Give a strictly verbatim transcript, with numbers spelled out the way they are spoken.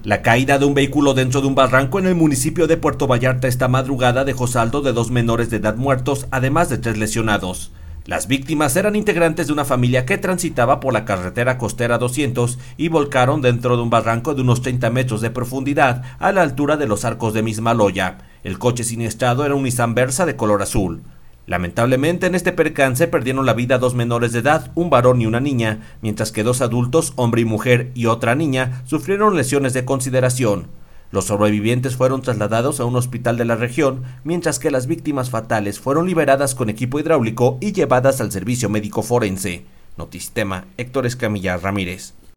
La caída de un vehículo dentro de un barranco en el municipio de Puerto Vallarta esta madrugada dejó saldo de dos menores de edad muertos, además de tres lesionados. Las víctimas eran integrantes de una familia que transitaba por la carretera costera doscientos y volcaron dentro de un barranco de unos treinta metros de profundidad a la altura de los Arcos de Mismaloya. El coche siniestrado era un Nissan Versa de color azul. Lamentablemente, en este percance perdieron la vida dos menores de edad, un varón y una niña, mientras que dos adultos, hombre y mujer, y otra niña, sufrieron lesiones de consideración. Los sobrevivientes fueron trasladados a un hospital de la región, mientras que las víctimas fatales fueron liberadas con equipo hidráulico y llevadas al servicio médico forense. Notistema, Héctor Escamilla Ramírez.